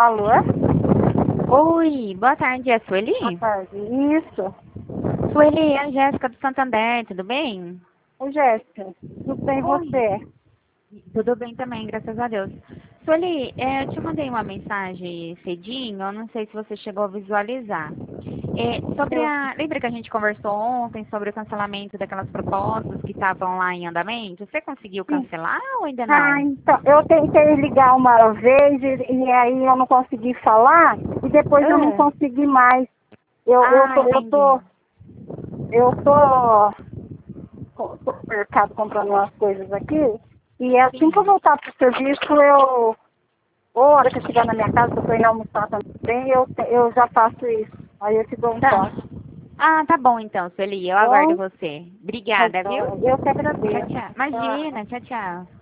Alô? Oi, boa tarde, é a Sueli? Boa tarde. Isso. Sueli, é a Jéssica do Santander, tudo bem? Oi, Jéssica. Tudo bem e Oi. você? Tudo bem também, graças a Deus. Sueli, eu te mandei uma mensagem cedinho, eu não sei se você chegou a visualizar. Eu... Lembra que a gente conversou ontem sobre o cancelamento daquelas propostas que estavam lá em andamento? Você conseguiu Sim. cancelar ou ainda Ah, não? então, eu tentei ligar uma vez e aí eu não consegui falar e depois eu não Ah, consegui mais. Eu, eu ah, tô, eu entendi. tô, eu tô, tô no mercado comprando umas coisas aqui e assim que eu Sim. voltar pro serviço, ou a hora que eu chegar na minha casa, que eu tô indo almoçar também, eu já faço isso. Aí eu te dou um Tá. toque. Ah, tá bom então, Sueli, eu aguardo Bom, você. tá Obrigada, viu? bom. Eu que Tchau, agradeço. tchau. Tchau. Imagina, tchau, tchau.